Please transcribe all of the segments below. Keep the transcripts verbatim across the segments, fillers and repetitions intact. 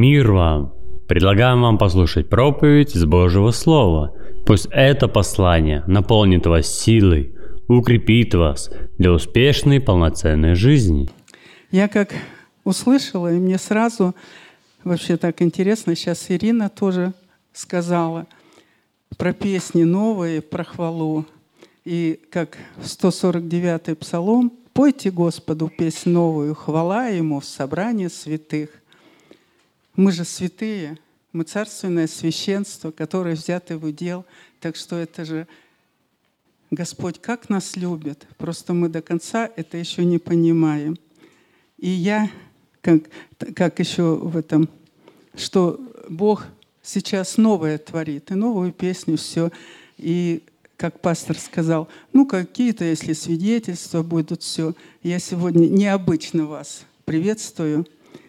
Мир вам! Предлагаем вам послушать проповедь из Божьего Слова. Пусть это послание наполнит вас силой, укрепит вас для успешной полноценной жизни. Я как услышала, и мне сразу вообще так интересно, сейчас Ирина тоже сказала про песни новые, про хвалу. И как в сто сорок девятый псалом: «Пойте Господу песнь новую, хвала Ему в собрании святых». Мы же святые, мы царственное священство, которое взято в удел. Так что это же Господь как нас любит. Просто мы до конца это еще не понимаем. И я, как, как еще в этом, что Бог сейчас новое творит, и новую песню, все. И как пастор сказал, ну какие-то, если свидетельства будут, все. Я сегодня необычно вас приветствую.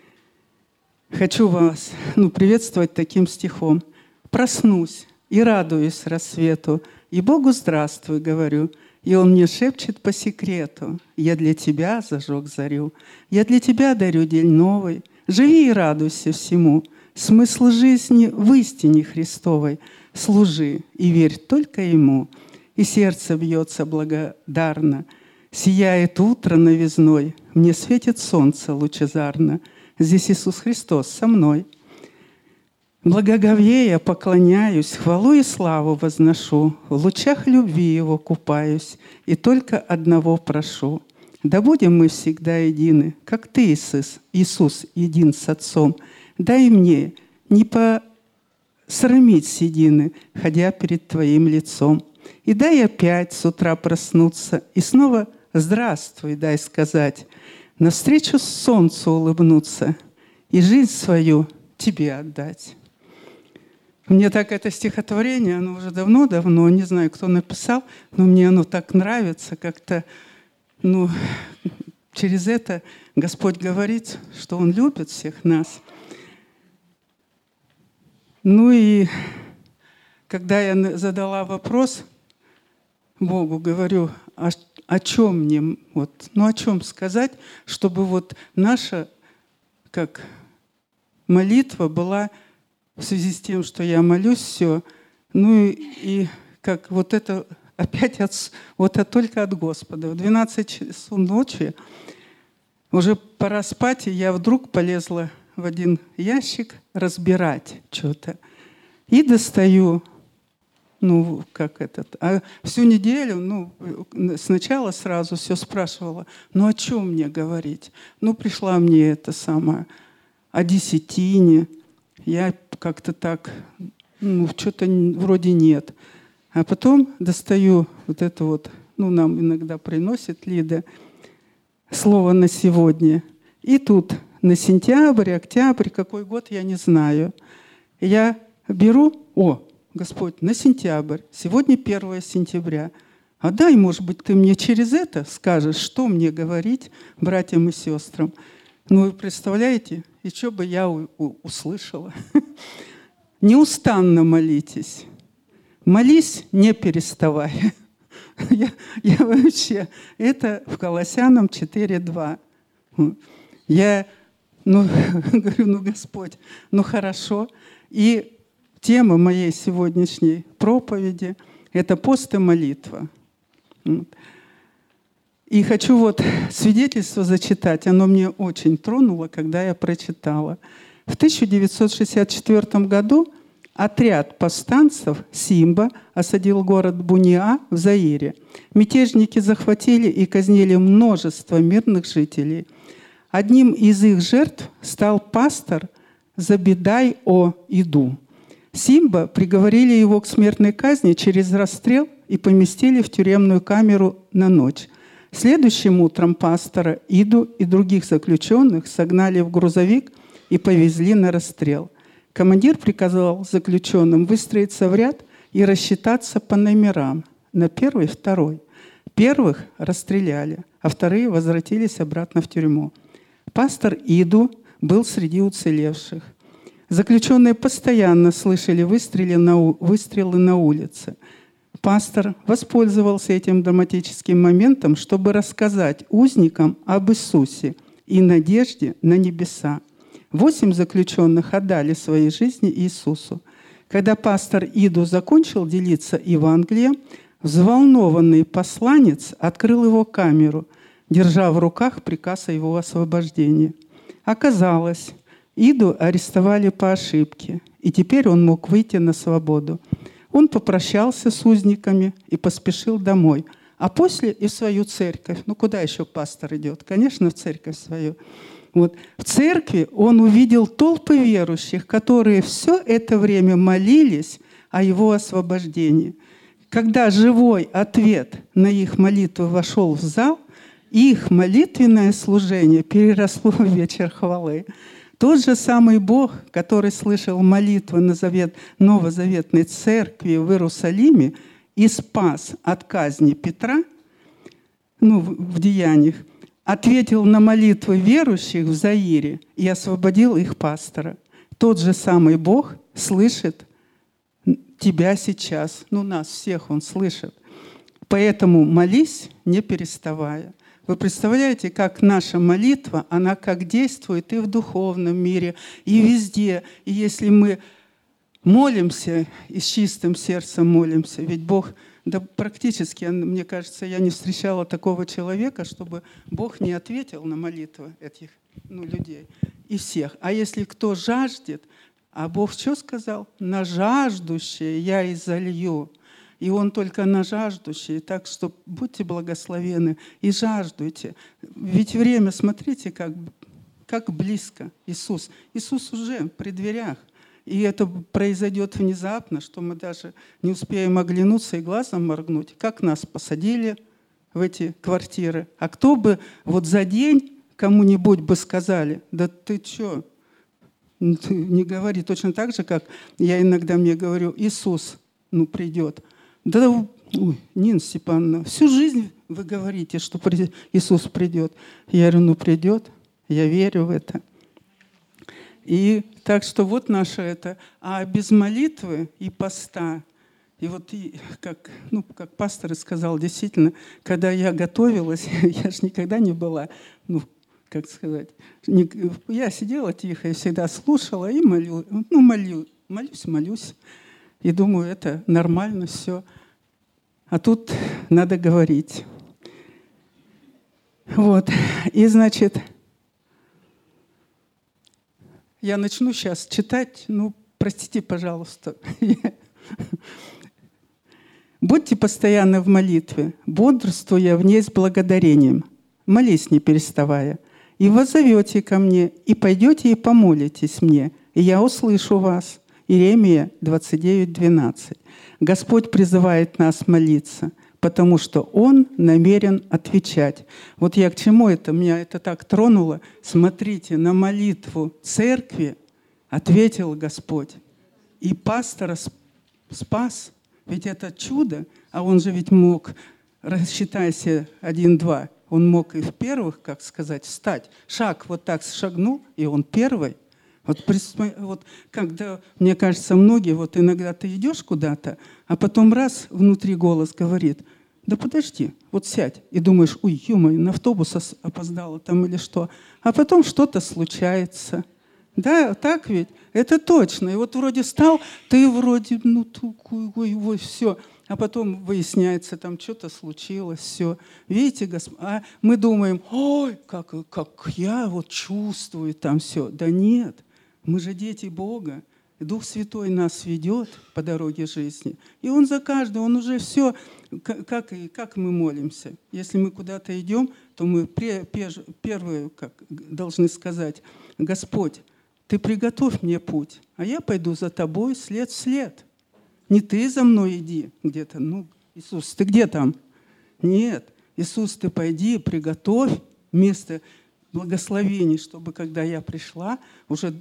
Хочу вас ну, приветствовать таким стихом. «Проснусь и радуюсь рассвету, и Богу здравствуй, говорю, и Он мне шепчет по секрету: я для тебя зажег зарю, я для тебя дарю день новый, живи и радуйся всему, смысл жизни в истине Христовой, служи и верь только Ему, и сердце бьется благодарно, сияет утро новизной, мне светит солнце лучезарно, здесь Иисус Христос со мной. Благоговея поклоняюсь, хвалу и славу возношу, в лучах любви Его купаюсь, и только одного прошу: да будем мы всегда едины, как Ты, Иисус, Иисус един с Отцом. Дай мне не посрамить седины, ходя перед Твоим лицом. И дай опять с утра проснуться, и снова «Здравствуй» дай сказать, навстречу солнцу улыбнуться и жизнь свою Тебе отдать. Мне так это стихотворение, оно уже давно-давно, не знаю, кто написал, но мне оно так нравится, как-то, ну, через это Господь говорит, что Он любит всех нас. Ну и когда я задала вопрос Богу, говорю, а о чем мне, вот, ну о чем сказать, чтобы вот наша, как молитва была в связи с тем, что я молюсь, все, ну и, и как вот это опять от, вот это только от Господа. В двенадцать часов ночи уже пора спать, и я вдруг полезла в один ящик разбирать что-то. И достаю, ну, как этот, а всю неделю, ну, сначала сразу все спрашивала, ну, о чем мне говорить? Ну, пришла мне это самое, о десятине. Я как-то так, ну, что-то вроде нет. А потом достаю вот это вот, ну, нам иногда приносит Лида, слово на сегодня. И тут на сентябрь, октябрь, какой год, я не знаю. Я беру, о, Господь, на сентябрь, сегодня первое сентября. А дай, может быть, ты мне через это скажешь, что мне говорить братьям и сестрам. Ну, вы представляете, и что бы я у- у- услышала? Неустанно молитесь. Молись, не переставая. Я, я вообще, это в Колоссянам четыре два. Я ну, говорю, ну, Господь, ну хорошо. И тема моей сегодняшней проповеди – это пост и молитва. И хочу вот свидетельство зачитать. Оно мне очень тронуло, когда я прочитала. В тысяча девятьсот шестьдесят четвёртом году отряд повстанцев Симба осадил город Буниа в Заире. Мятежники захватили и казнили множество мирных жителей. Одним из их жертв стал пастор Забидай-О-Иду. Симба приговорили его к смертной казни через расстрел и поместили в тюремную камеру на ночь. Следующим утром пастора Иду и других заключенных согнали в грузовик и повезли на расстрел. Командир приказал заключенным выстроиться в ряд и рассчитаться по номерам на первый и второй. Первых расстреляли, а вторые возвратились обратно в тюрьму. Пастор Иду был среди уцелевших. Заключенные постоянно слышали выстрелы на, выстрелы на улице. Пастор воспользовался этим драматическим моментом, чтобы рассказать узникам об Иисусе и надежде на небеса. Восемь заключенных отдали свои жизни Иисусу. Когда пастор Иду закончил делиться Евангелием, взволнованный посланец открыл его камеру, держа в руках приказ о его освобождении. Оказалось, Иду арестовали по ошибке, и теперь он мог выйти на свободу. Он попрощался с узниками и поспешил домой, а после и в свою церковь. Ну, куда еще пастор идет? Конечно, в церковь свою. Вот. В церкви он увидел толпы верующих, которые все это время молились о его освобождении. Когда живой ответ на их молитву вошел в зал, их молитвенное служение переросло в вечер хвалы. Тот же самый Бог, который слышал молитвы на завет Новозаветной церкви в Иерусалиме и спас от казни Петра, ну, в Деяниях, ответил на молитвы верующих в Заире и освободил их пастора. Тот же самый Бог слышит тебя сейчас, ну, нас всех Он слышит. Поэтому молись, не переставая. Вы представляете, как наша молитва, она как действует и в духовном мире, и везде. И если мы молимся и с чистым сердцем молимся, ведь Бог, да практически, мне кажется, я не встречала такого человека, чтобы Бог не ответил на молитвы этих ну, людей и всех. А если кто жаждет, а Бог что сказал? «На жаждущее я изолью». И Он только на жаждущие. Так что будьте благословенны и жаждуйте. Ведь время, смотрите, как, как близко Иисус. Иисус уже при дверях. И это произойдет внезапно, что мы даже не успеем оглянуться и глазом моргнуть. Как нас посадили в эти квартиры. А кто бы вот за день кому-нибудь бы сказали, да ты что? Не говори точно так же, как я иногда мне говорю, Иисус ну, придет. Да, ой, Нина Степановна, всю жизнь вы говорите, что Иисус придет. Я говорю, ну придет, я верю в это. И так что вот наше это. А без молитвы и поста, и вот и, как, ну, как пастор и сказал, действительно, когда я готовилась, я же никогда не была, ну, как сказать, не, я сидела тихо и всегда слушала и молю, ну, молю, молюсь, молюсь. И думаю, это нормально все. А тут надо говорить. Вот. И, значит, я начну сейчас читать. Ну, простите, пожалуйста. Будьте постоянно в молитве, бодрствуя в ней с благодарением. Молись, не переставая. И воззовете ко мне, и пойдете и помолитесь мне, и я услышу вас. Иеремия двадцать девять, двенадцать. Господь призывает нас молиться, потому что Он намерен отвечать. Вот я к чему это? Меня это так тронуло. Смотрите, на молитву церкви ответил Господь. И пастора спас. Ведь это чудо. А он же ведь мог, рассчитайся один-два, он мог и в первых, как сказать, встать. Шаг вот так шагнул, и он первый. Вот, вот когда, мне кажется, многие, вот иногда ты идешь куда-то, а потом раз внутри голос говорит, да подожди, вот сядь. И думаешь, ой, ё-моё, на автобус опоздала там или что. А потом что-то случается. Да, так ведь? Это точно. И вот вроде стал, ты вроде, ну, ой, ой, ой, все. А потом выясняется, там что-то случилось, все. Видите, Господь, а мы думаем, ой, как, как я вот чувствую там все. Да нет. Мы же дети Бога. Дух Святой нас ведет по дороге жизни. И Он за каждого, Он уже все, как, как мы молимся. Если мы куда-то идем, то мы первое, как должны сказать, Господь, Ты приготовь мне путь, а я пойду за Тобой след в след. Не Ты за мной иди где-то. Ну, Иисус, Ты где там? Нет. Иисус, Ты пойди, приготовь место благословений, чтобы когда я пришла, уже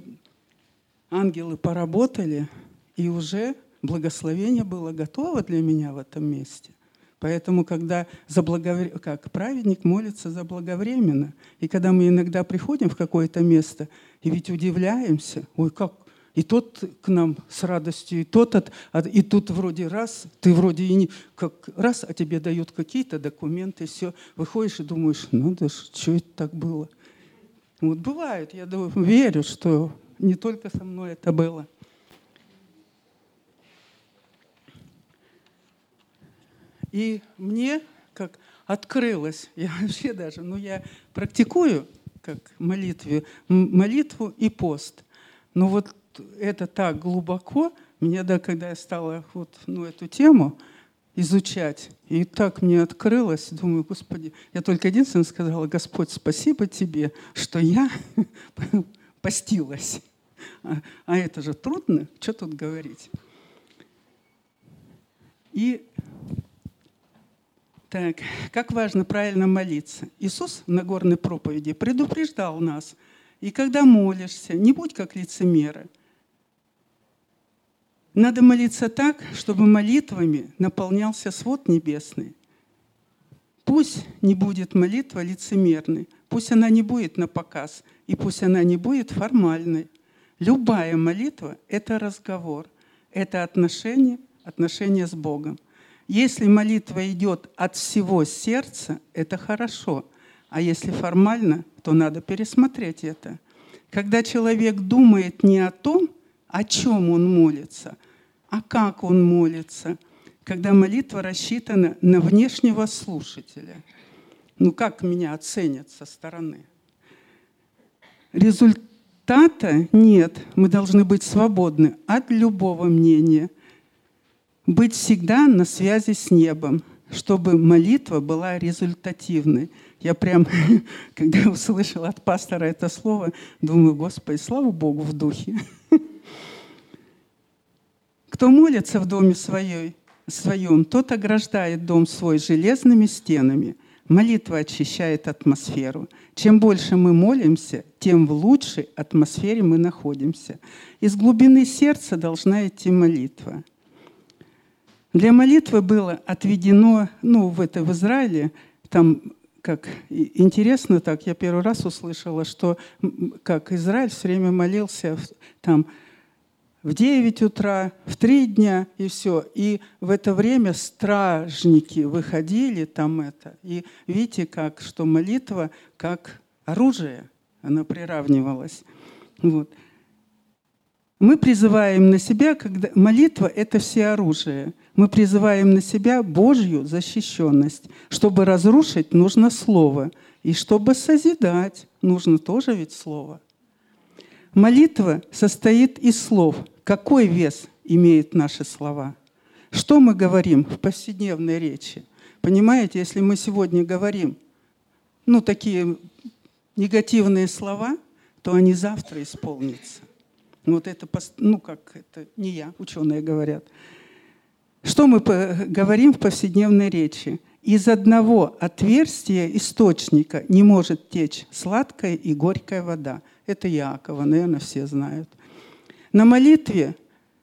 ангелы поработали, и уже благословение было готово для меня в этом месте. Поэтому, когда заблаговре... как праведник молится заблаговременно, и когда мы иногда приходим в какое-то место, и ведь удивляемся, ой, как, и тот к нам с радостью, и тот, от... и тут вроде раз, ты вроде и не, как раз, а тебе дают какие-то документы, все, выходишь и думаешь, ну да, что это так было? Вот бывает, я думаю, верю, что не только со мной это было. И мне как открылось, я вообще даже, ну я практикую как молитву, молитву и пост. Но вот это так глубоко, мне, да, когда я стала вот, ну, эту тему изучать, и так мне открылось, думаю, Господи, я только единственное сказала: Господь, спасибо Тебе, что я постилась. А, а это же трудно, что тут говорить. И так, как важно правильно молиться. Иисус в Нагорной проповеди предупреждал нас: и когда молишься, не будь как лицемеры. Надо молиться так, чтобы молитвами наполнялся свод небесный. Пусть не будет молитва лицемерной, пусть она не будет на показ, и пусть она не будет формальной. Любая молитва – это разговор, это отношение, отношение с Богом. Если молитва идет от всего сердца, это хорошо, а если формально, то надо пересмотреть это. Когда человек думает не о том, о чем он молится, а как он молится, когда молитва рассчитана на внешнего слушателя. Ну, как меня оценят со стороны? Результата нет. Мы должны быть свободны от любого мнения, быть всегда на связи с небом, чтобы молитва была результативной. Я прям, когда услышала от пастора это слово, думаю: Господи, слава Богу в духе. Кто молится в доме своей, своем, тот ограждает дом свой железными стенами. Молитва очищает атмосферу. Чем больше мы молимся, тем в лучшей атмосфере мы находимся. Из глубины сердца должна идти молитва. Для молитвы было отведено, ну, в, это, в Израиле, там, как интересно так, я первый раз услышала, что как Израиль все время молился там, в девять утра, в три дня, и все. И в это время стражники выходили там это. И видите, как, что молитва как оружие, она приравнивалась. Вот. Мы призываем на себя, когда молитва – это всеоружие. Мы призываем на себя Божью защищенность. Чтобы разрушить, нужно слово. И чтобы созидать, нужно тоже ведь слово. Молитва состоит из слов. Какой вес имеют наши слова? Что мы говорим в повседневной речи? Понимаете, если мы сегодня говорим, ну, такие негативные слова, то они завтра исполнятся. Вот это, ну, как это, не я, ученые говорят. Что мы говорим в повседневной речи? Из одного отверстия источника не может течь сладкая и горькая вода. Это Иакова, наверное, все знают. На молитве,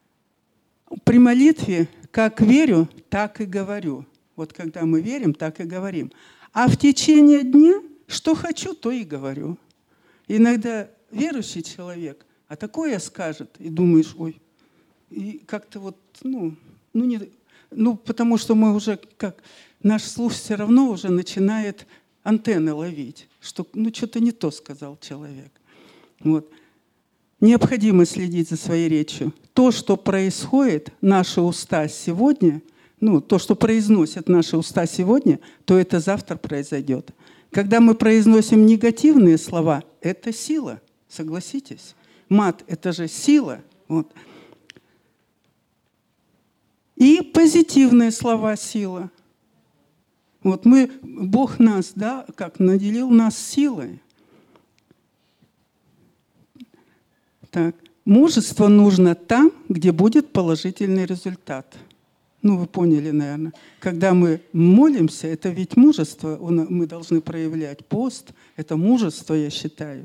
при молитве, как верю, так и говорю. Вот когда мы верим, так и говорим. А в течение дня, что хочу, то и говорю. Иногда верующий человек, а такое скажет, и думаешь: ой, и как-то вот, ну, ну, не, ну, потому что мы уже, как, наш слух все равно уже начинает антенны ловить, что, ну, что-то не то сказал человек. Вот. Необходимо следить за своей речью. То, что происходит, наши уста сегодня, ну, то, что произносят наши уста сегодня, то это завтра произойдет. Когда мы произносим негативные слова, это сила, согласитесь. Мат – это же сила. Вот. И позитивные слова – сила. Вот мы, Бог нас, да, как наделил нас силой. Так. Мужество нужно там, где будет положительный результат. Ну, вы поняли, наверное. Когда мы молимся, это ведь мужество мы должны проявлять. Пост – это мужество, я считаю.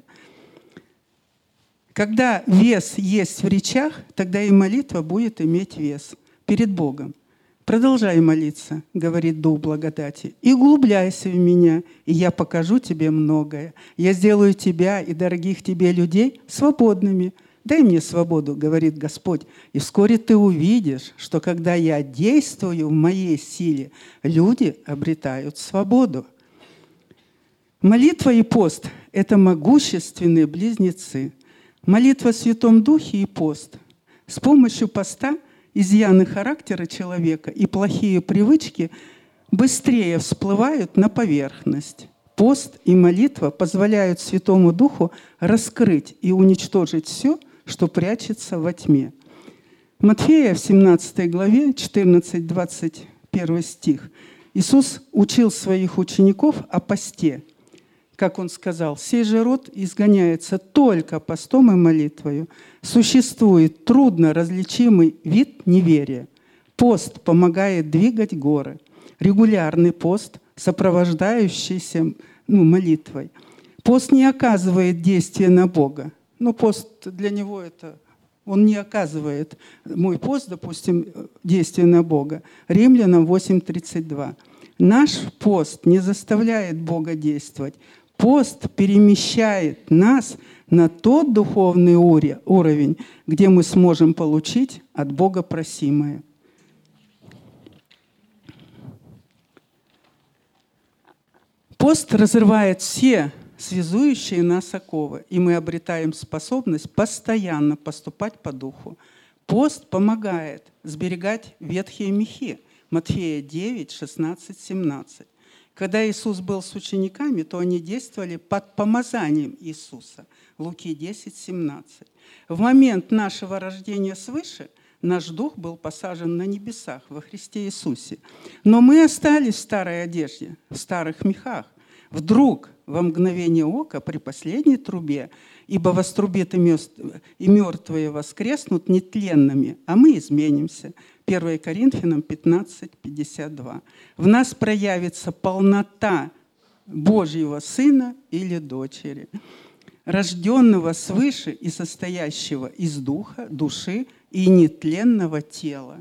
Когда вес есть в речах, тогда и молитва будет иметь вес перед Богом. Продолжай молиться, говорит Дух благодати, и углубляйся в меня, и я покажу тебе многое. Я сделаю тебя и дорогих тебе людей свободными. Дай мне свободу, говорит Господь, и вскоре ты увидишь, что когда я действую в моей силе, люди обретают свободу. Молитва и пост – это могущественные близнецы. Молитва в Святом Духе и пост. С помощью поста изъяны характера человека и плохие привычки быстрее всплывают на поверхность. Пост и молитва позволяют Святому Духу раскрыть и уничтожить все, что прячется во тьме. Матфея в семнадцатой главе, четырнадцать двадцать один стих, Иисус учил своих учеников о посте. Как Он сказал, «Сей же род изгоняется только постом и молитвою. Существует трудно различимый вид неверия. Пост помогает двигать горы. Регулярный пост, сопровождающийся ну, молитвой. Пост не оказывает действия на Бога. Ну, пост для него это... Он не оказывает, мой пост, допустим, действия на Бога. Римлянам восемь тридцать два. Наш пост не заставляет Бога действовать. Пост перемещает нас на тот духовный уровень, где мы сможем получить от Бога просимое. Пост разрывает все связующие нас оковы, и мы обретаем способность постоянно поступать по духу. Пост помогает сберегать ветхие мехи. Матфея девять, шестнадцать, семнадцать. Когда Иисус был с учениками, то они действовали под помазанием Иисуса. Луки десять, семнадцать. В момент нашего рождения свыше наш дух был посажен на небесах во Христе Иисусе. Но мы остались в старой одежде, в старых мехах. Вдруг, во мгновение ока, при последней трубе, ибо вострубит и мертвые воскреснут нетленными, а мы изменимся. первое Коринфянам пятнадцать, пятьдесят два. В нас проявится полнота Божьего Сына или дочери, рожденного свыше и состоящего из духа, души и нетленного тела.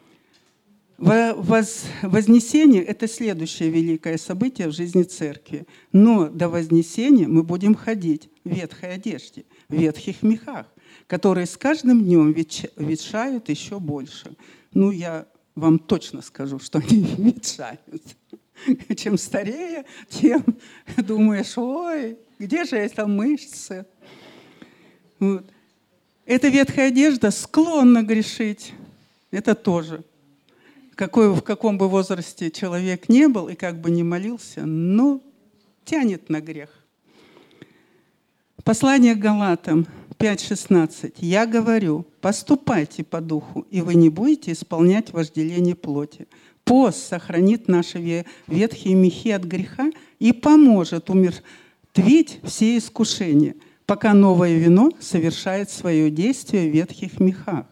Вознесение – это следующее великое событие в жизни церкви. Но до вознесения мы будем ходить в ветхой одежде, в ветхих мехах, которые с каждым днем ветшают еще больше. Ну, я вам точно скажу, что они ветшают. Чем старее, тем думаешь, ой, где же эта мышцы? Вот. Эта ветхая одежда склонна грешить. Это тоже. Какой, в каком бы возрасте человек не был и как бы не молился, но тянет на грех. Послание к Галатам пять шестнадцать. «Я говорю, поступайте по духу, и вы не будете исполнять вожделение плоти. Пост сохранит наши ветхие мехи от греха и поможет умертвить все искушения, пока новое вино совершает свое действие в ветхих мехах».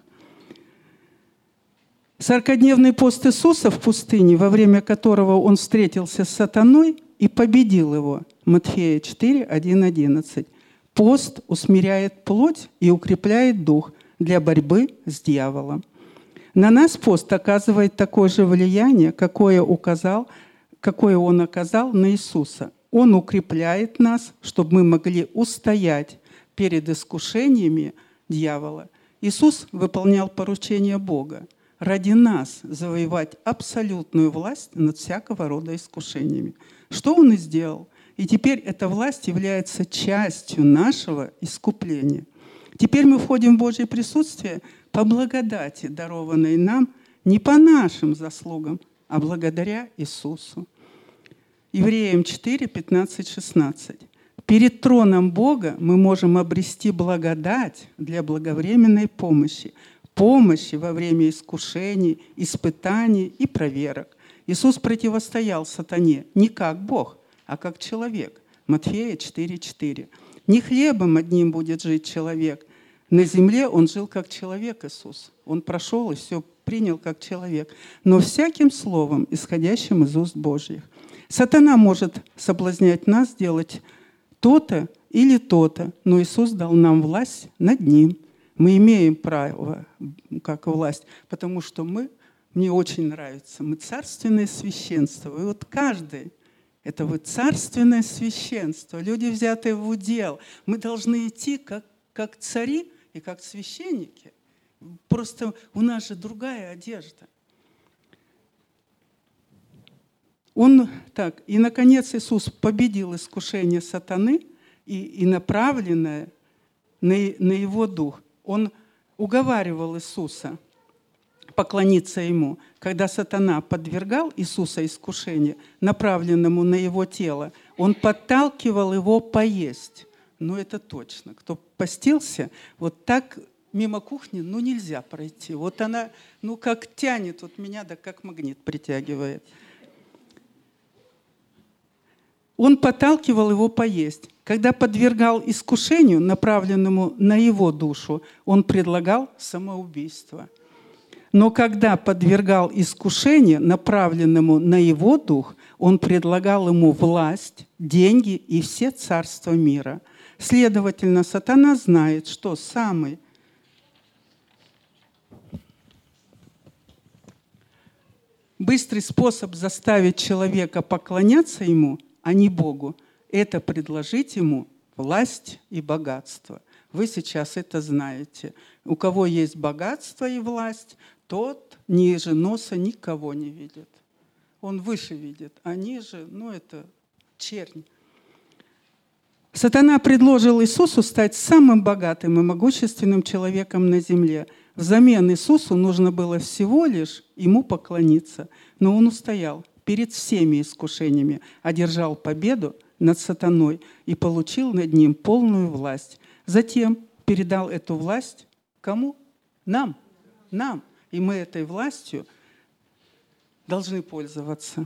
Сорокадневный пост Иисуса в пустыне, во время которого Он встретился с сатаной и победил его. Матфея четыре, один, одиннадцать. Пост усмиряет плоть и укрепляет дух для борьбы с дьяволом. На нас пост оказывает такое же влияние, какое, указал, какое Он оказал на Иисуса. Он укрепляет нас, чтобы мы могли устоять перед искушениями дьявола. Иисус выполнял поручение Бога ради нас завоевать абсолютную власть над всякого рода искушениями. Что Он и сделал. И теперь эта власть является частью нашего искупления. Теперь мы входим в Божье присутствие по благодати, дарованной нам не по нашим заслугам, а благодаря Иисусу. Евреям четыре, пятнадцать, шестнадцать. Перед троном Бога мы можем обрести благодать для благовременной помощи, помощи во время искушений, испытаний и проверок. Иисус противостоял сатане не как Бог, а как человек. Матфея четыре, четыре. Не хлебом одним будет жить человек. На земле Он жил как человек, Иисус. Он прошел и все принял как человек. Но всяким словом, исходящим из уст Божьих. Сатана может соблазнять нас делать то-то или то-то, но Иисус дал нам власть над ним. Мы имеем право, как власть, потому что мы, мне очень нравится, мы царственное священство. И вот каждый, это вот царственное священство, люди, взятые в удел, мы должны идти как, как цари и как священники. Просто у нас же другая одежда. Он так, и, наконец, Иисус победил искушение сатаны и, и направленное на, на его дух. Он уговаривал Иисуса поклониться ему. Когда сатана подвергал Иисуса искушению, направленному на его тело, он подталкивал его поесть. Ну, это точно. Кто постился, вот так мимо кухни, ну, нельзя пройти. Вот она, ну, как тянет, вот меня, да как магнит притягивает. Он подталкивал его поесть. Когда подвергал искушению, направленному на его душу, он предлагал самоубийство. Но когда подвергал искушению, направленному на его дух, он предлагал ему власть, деньги и все царства мира. Следовательно, сатана знает, что самый быстрый способ заставить человека поклоняться ему, а не Богу, это предложить ему власть и богатство. Вы сейчас это знаете. У кого есть богатство и власть, тот ниже носа никого не видит. Он выше видит, а ниже, ну это чернь. Сатана предложил Иисусу стать самым богатым и могущественным человеком на земле. Взамен Иисусу нужно было всего лишь ему поклониться. Но он устоял перед всеми искушениями, одержал победу над сатаной и получил над ним полную власть. Затем передал эту власть кому? Нам. Нам. И мы этой властью должны пользоваться.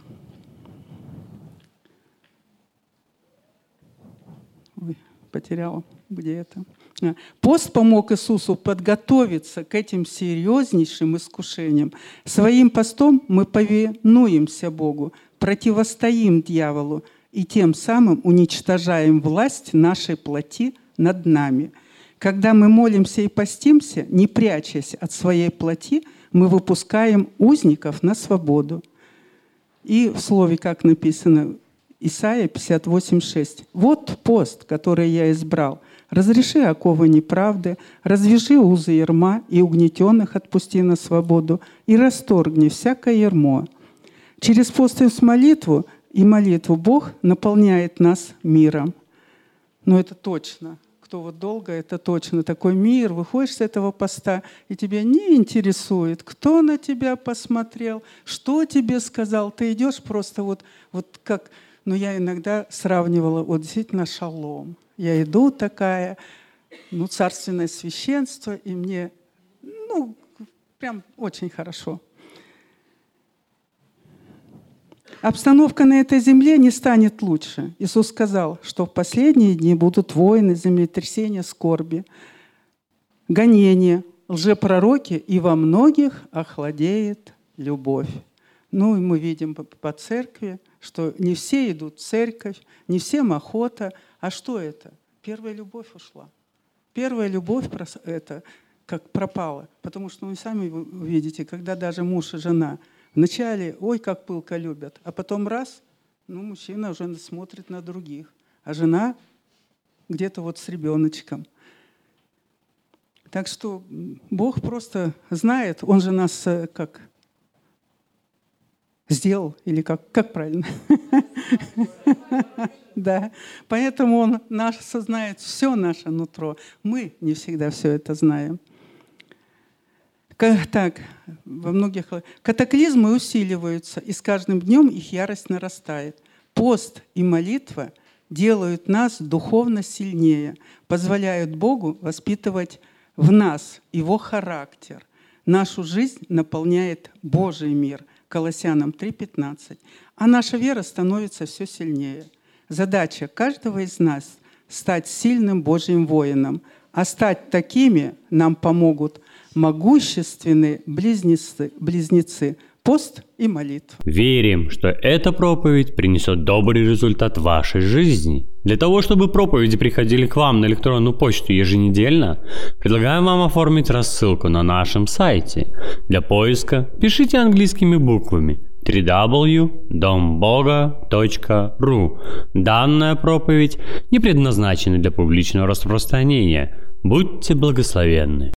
Ой, потеряла. Где это? Пост помог Иисусу подготовиться к этим серьезнейшим искушениям. Своим постом мы повинуемся Богу, противостоим дьяволу и тем самым уничтожаем власть нашей плоти над нами. Когда мы молимся и постимся, не прячась от своей плоти, мы выпускаем узников на свободу. И в слове, как написано, Исайя пятьдесят восемь шесть. «Вот пост, который я избрал. Разреши оковы неправды, развяжи узы ярма, и угнетенных отпусти на свободу, и расторгни всякое ярмо». Через пост и молитву, и молитву Бог наполняет нас миром. Но это точно. Кто вот долго, это точно. Такой мир, выходишь с этого поста, и тебя не интересует, кто на тебя посмотрел, что тебе сказал. Ты идешь просто вот, вот как... Но я иногда сравнивала, вот действительно шалом. Я иду такая, ну, царственное священство, и мне, ну, прям очень хорошо. Обстановка на этой земле не станет лучше. Иисус сказал, что в последние дни будут войны, землетрясения, скорби, гонения, лжепророки, и во многих охладеет любовь. Ну, и мы видим по, по церкви, что не все идут в церковь, не всем охота. А что это? Первая любовь ушла. Первая любовь это как пропала. Потому что вы сами видите, когда даже муж и жена вначале, ой, как пылко любят, а потом раз, ну, мужчина уже смотрит на других, а жена где-то вот с ребеночком. Так что Бог просто знает, Он же нас как сделал, или как, как правильно? Да. Поэтому Он наш сознает все наше нутро. Мы не всегда все это знаем. Так, во многих катаклизмы усиливаются, и с каждым днем их ярость нарастает. Пост и молитва делают нас духовно сильнее, позволяют Богу воспитывать в нас Его характер. Нашу жизнь наполняет Божий мир. Колоссянам три пятнадцать. А наша вера становится все сильнее. Задача каждого из нас – стать сильным Божьим воином. А стать такими нам помогут могущественные близнецы, близнецы пост и молитва. Верим, что эта проповедь принесет добрый результат в вашей жизни. Для того, чтобы проповеди приходили к вам на электронную почту еженедельно, предлагаем вам оформить рассылку на нашем сайте. Для поиска пишите английскими буквами дабл ю дабл ю дабл ю точка дом бога точка ру. Данная проповедь не предназначена для публичного распространения. Будьте благословенны.